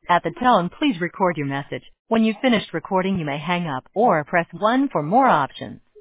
At the tone, please record your message. When you've finished recording, you may hang up or press 1 for more options.